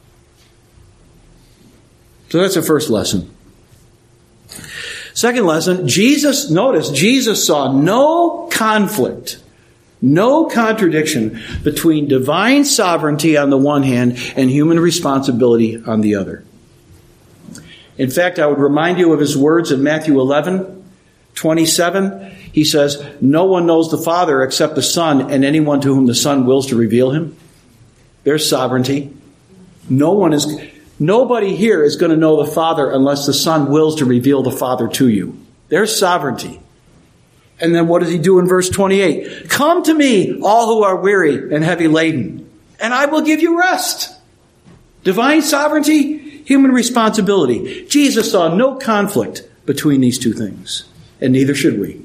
Speaker 1: So that's the first lesson. Second lesson, Jesus saw no conflict, no contradiction between divine sovereignty on the one hand and human responsibility on the other. In fact, I would remind you of His words in Matthew 11:27. He says, "No one knows the Father except the Son, and anyone to whom the Son wills to reveal Him." There's sovereignty. Nobody here is going to know the Father unless the Son wills to reveal the Father to you. There's sovereignty. And then what does He do in verse 28? "Come to me, all who are weary and heavy laden, and I will give you rest." Divine sovereignty, human responsibility. Jesus saw no conflict between these two things, and neither should we.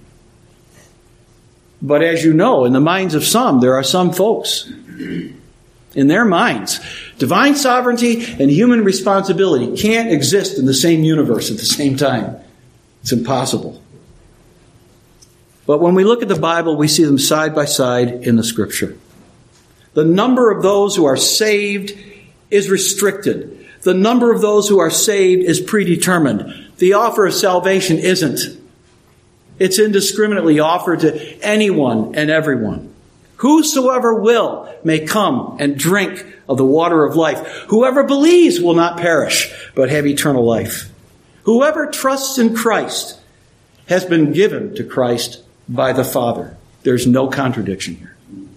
Speaker 1: But as you know, in the minds of some, there are some folks, in their minds, divine sovereignty and human responsibility can't exist in the same universe at the same time. It's impossible. But when we look at the Bible, we see them side by side in the Scripture. The number of those who are saved is restricted. The number of those who are saved is predetermined. The offer of salvation isn't. It's indiscriminately offered to anyone and everyone. Whosoever will may come and drink of the water of life. Whoever believes will not perish, but have eternal life. Whoever trusts in Christ has been given to Christ by the Father. There's no contradiction here.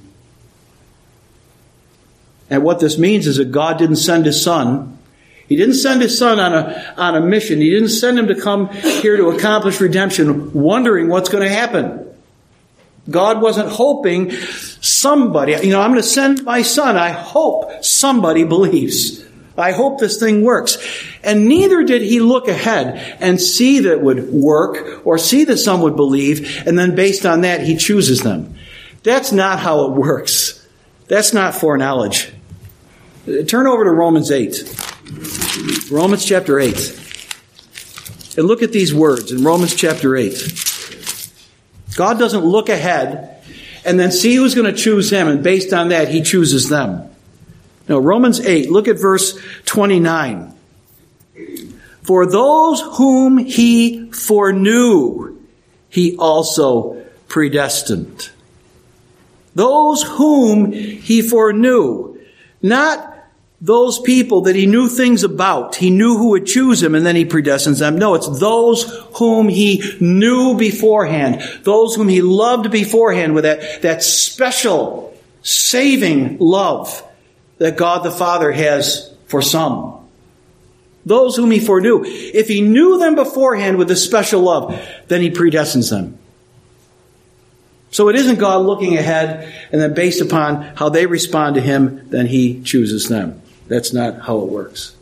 Speaker 1: And what this means is that God didn't send His Son. He didn't send His Son on a mission. He didn't send Him to come here to accomplish redemption, wondering what's going to happen. God wasn't hoping somebody, I'm going to send my Son. I hope somebody believes. I hope this thing works. And neither did He look ahead and see that it would work or see that some would believe, and then based on that, He chooses them. That's not how it works. That's not foreknowledge. Turn over to Romans 8. Romans chapter 8. And look at these words in Romans chapter 8. God doesn't look ahead and then see who's going to choose Him, and based on that, He chooses them. No, Romans 8, look at verse 29. "For those whom He foreknew, He also predestined." Those whom He foreknew. Not those people that He knew things about. He knew who would choose Him and then He predestines them. No, it's those whom He knew beforehand. Those whom He loved beforehand with that special saving love that God the Father has for some. Those whom He foreknew. If He knew them beforehand with this special love, then He predestines them. So it isn't God looking ahead and then based upon how they respond to Him, then He chooses them. That's not how it works.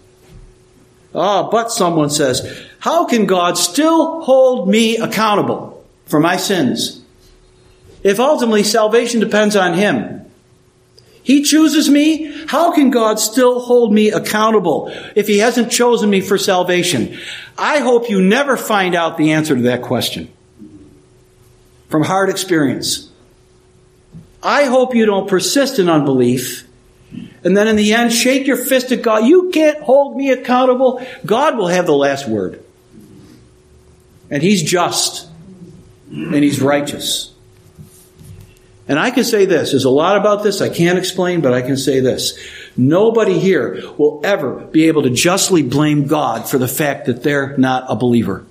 Speaker 1: But someone says, how can God still hold me accountable for my sins if ultimately salvation depends on Him? He chooses me. How can God still hold me accountable if He hasn't chosen me for salvation? I hope you never find out the answer to that question from hard experience. I hope you don't persist in unbelief and then in the end shake your fist at God. You can't hold me accountable. God will have the last word. And He's just. And He's righteous. And I can say this. There's a lot about this I can't explain, but I can say this. Nobody here will ever be able to justly blame God for the fact that they're not a believer.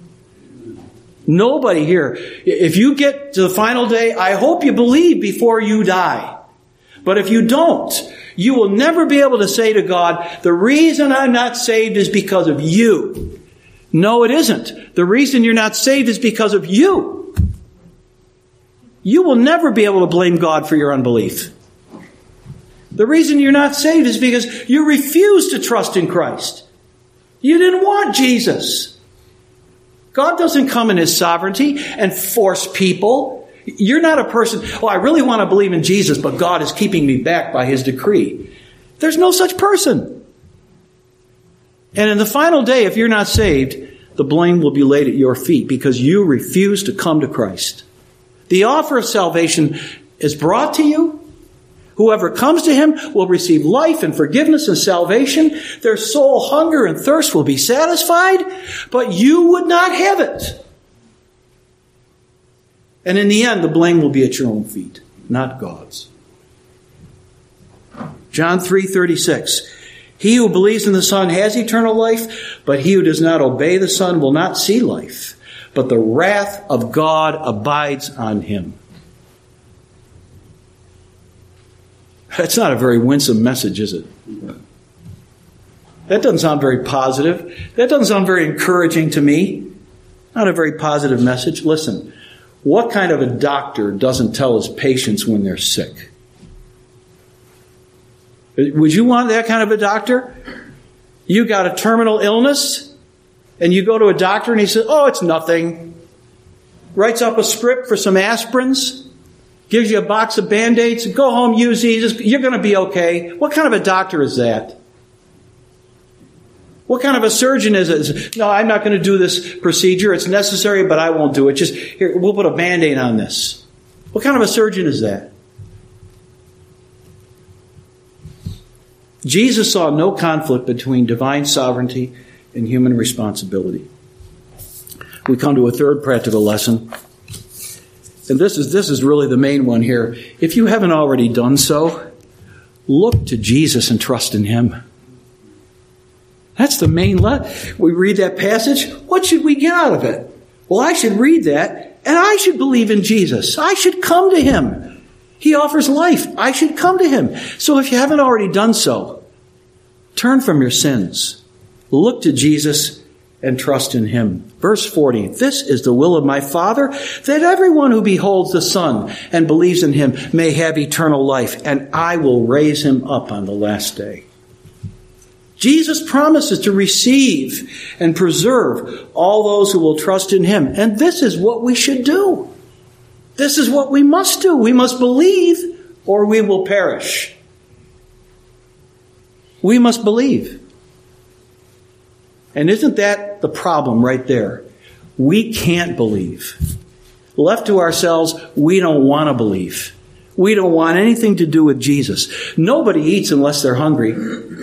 Speaker 1: Nobody here. If you get to the final day, I hope you believe before you die. But if you don't, you will never be able to say to God, the reason I'm not saved is because of you. No, it isn't. The reason you're not saved is because of you. You will never be able to blame God for your unbelief. The reason you're not saved is because you refuse to trust in Christ. You didn't want Jesus. God doesn't come in His sovereignty and force people. You're not a person, I really want to believe in Jesus, but God is keeping me back by His decree. There's no such person. And in the final day, if you're not saved, the blame will be laid at your feet because you refuse to come to Christ. The offer of salvation is brought to you. Whoever comes to him will receive life and forgiveness and salvation. Their soul hunger and thirst will be satisfied, but you would not have it. And in the end, the blame will be at your own feet, not God's. John 3:36. He who believes in the Son has eternal life, but he who does not obey the Son will not see life, but the wrath of God abides on him. That's not a very winsome message, is it? That doesn't sound very positive. That doesn't sound very encouraging to me. Not a very positive message. Listen, what kind of a doctor doesn't tell his patients when they're sick? Would you want that kind of a doctor? You got a terminal illness, and you go to a doctor and he says, oh, it's nothing. Writes up a script for some aspirins. Gives you a box of Band-Aids. Go home, use these. You're going to be okay. What kind of a doctor is that? What kind of a surgeon is it? No, I'm not going to do this procedure. It's necessary, but I won't do it. Just here, we'll put a Band-Aid on this. What kind of a surgeon is that? Jesus saw no conflict between divine sovereignty and human responsibility. We come to a third practical lesson. And this is really the main one here. If you haven't already done so, look to Jesus and trust in him. That's the main we read that passage. What should we get out of it? Well, I should read that, and I should believe in Jesus. I should come to him. He offers life. I should come to him. So if you haven't already done so, turn from your sins. Look to Jesus and trust in him. Verse 40, this is the will of my Father, that everyone who beholds the Son and believes in him may have eternal life, and I will raise him up on the last day. Jesus promises to receive and preserve all those who will trust in him. And this is what we should do. This is what we must do. We must believe or we will perish. We must believe. And isn't that the problem right there? We can't believe. Left to ourselves, we don't want to believe. We don't want anything to do with Jesus. Nobody eats unless they're hungry.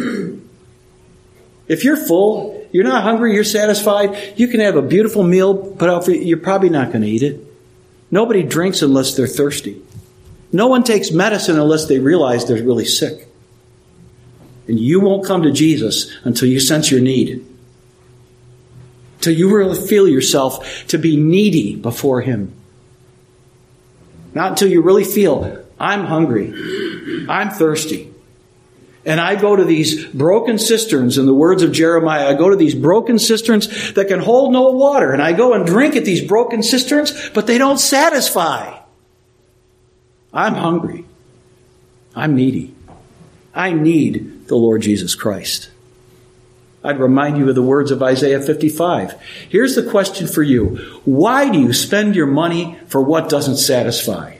Speaker 1: If you're full, you're not hungry, you're satisfied, you can have a beautiful meal put out for you, you're probably not going to eat it. Nobody drinks unless they're thirsty. No one takes medicine unless they realize they're really sick. And you won't come to Jesus until you sense your need. Till you really feel yourself to be needy before him. Not until you really feel, I'm hungry, I'm thirsty. And I go to these broken cisterns, in the words of Jeremiah, I go to these broken cisterns that can hold no water. And I go and drink at these broken cisterns, but they don't satisfy. I'm hungry. I'm needy. I need the Lord Jesus Christ. I'd remind you of the words of Isaiah 55. Here's the question for you. Why do you spend your money for what doesn't satisfy?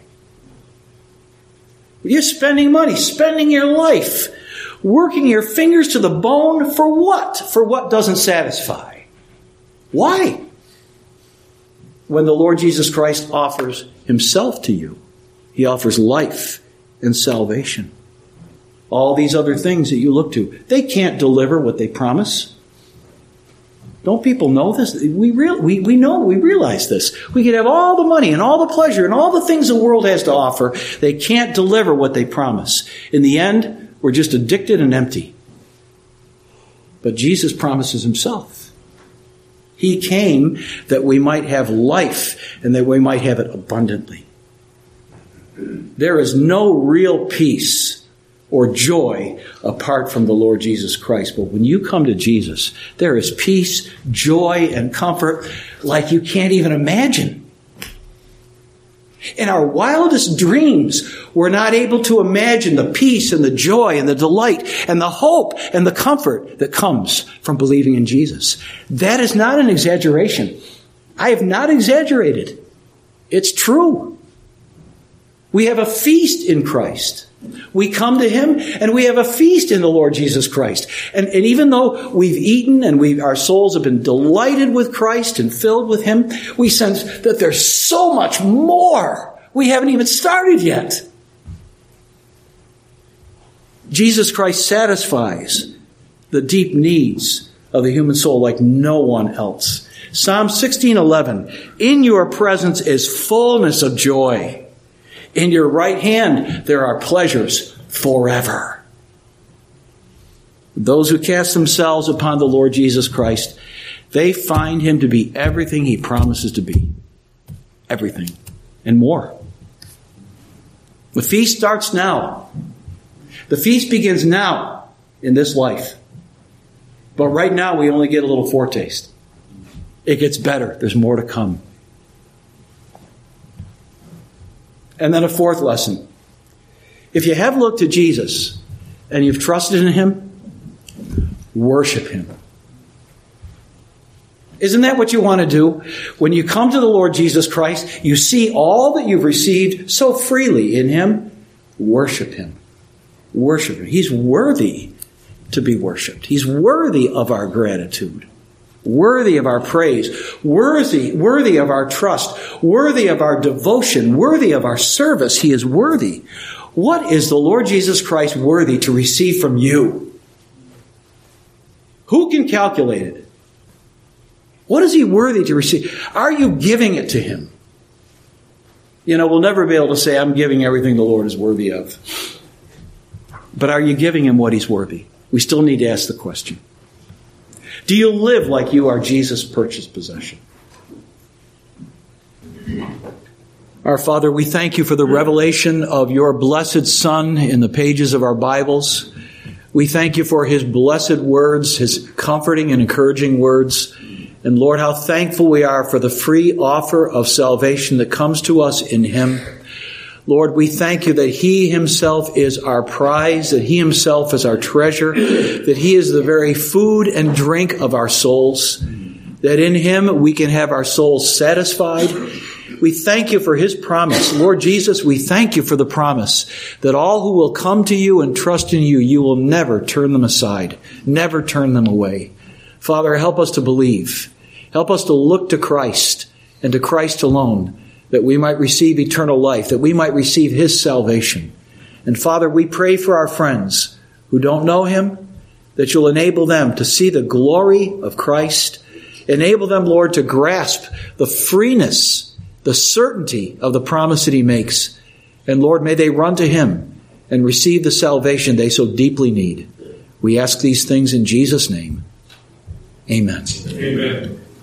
Speaker 1: You're spending money, spending your life, working your fingers to the bone for what? For what doesn't satisfy. Why? When the Lord Jesus Christ offers himself to you, he offers life and salvation. All these other things that you look to, they can't deliver what they promise. Don't people know this? We realize this. We could have all the money and all the pleasure and all the things the world has to offer. They can't deliver what they promise. In the end, we're just addicted and empty. But Jesus promises himself. He came that we might have life and that we might have it abundantly. There is no real peace or joy apart from the Lord Jesus Christ. But when you come to Jesus, there is peace, joy, and comfort like you can't even imagine. In our wildest dreams, we're not able to imagine the peace and the joy and the delight and the hope and the comfort that comes from believing in Jesus. That is not an exaggeration. I have not exaggerated. It's true. We have a feast in Christ. We come to him and we have a feast in the Lord Jesus Christ. And even though we've eaten and our souls have been delighted with Christ and filled with him, we sense that there's so much more. We haven't even started yet. Jesus Christ satisfies the deep needs of the human soul like no one else. Psalm 16:11, in your presence is fullness of joy. In your right hand there are pleasures forever. Those who cast themselves upon the Lord Jesus Christ, they find him to be everything he promises to be. Everything. And more. The feast starts now. The feast begins now in this life. But right now we only get a little foretaste. It gets better. There's more to come. And then a fourth lesson. If you have looked to Jesus and you've trusted in him, worship him. Isn't that what you want to do? When you come to the Lord Jesus Christ, you see all that you've received so freely in him. Worship him. Worship him. He's worthy to be worshipped. He's worthy of our gratitude. Worthy of our praise, worthy of our trust, worthy of our devotion, worthy of our service. He is worthy. What is the Lord Jesus Christ worthy to receive from you? Who can calculate it? What is he worthy to receive? Are you giving it to him? We'll never be able to say, I'm giving everything the Lord is worthy of. But are you giving him what he's worthy? We still need to ask the question. Do you live like you are Jesus' purchased possession? Our Father, we thank you for the revelation of your blessed Son in the pages of our Bibles. We thank you for his blessed words, his comforting and encouraging words. And Lord, how thankful we are for the free offer of salvation that comes to us in him. Lord, we thank you that he himself is our prize, that he himself is our treasure, that he is the very food and drink of our souls, that in him we can have our souls satisfied. We thank you for his promise. Lord Jesus, we thank you for the promise that all who will come to you and trust in you, you will never turn them aside, never turn them away. Father, help us to believe. Help us to look to Christ and to Christ alone, that we might receive eternal life, that we might receive his salvation. And Father, we pray for our friends who don't know him, that you'll enable them to see the glory of Christ. Enable them, Lord, to grasp the freeness, the certainty of the promise that he makes. And Lord, may they run to him and receive the salvation they so deeply need. We ask these things in Jesus' name. Amen.
Speaker 2: Amen.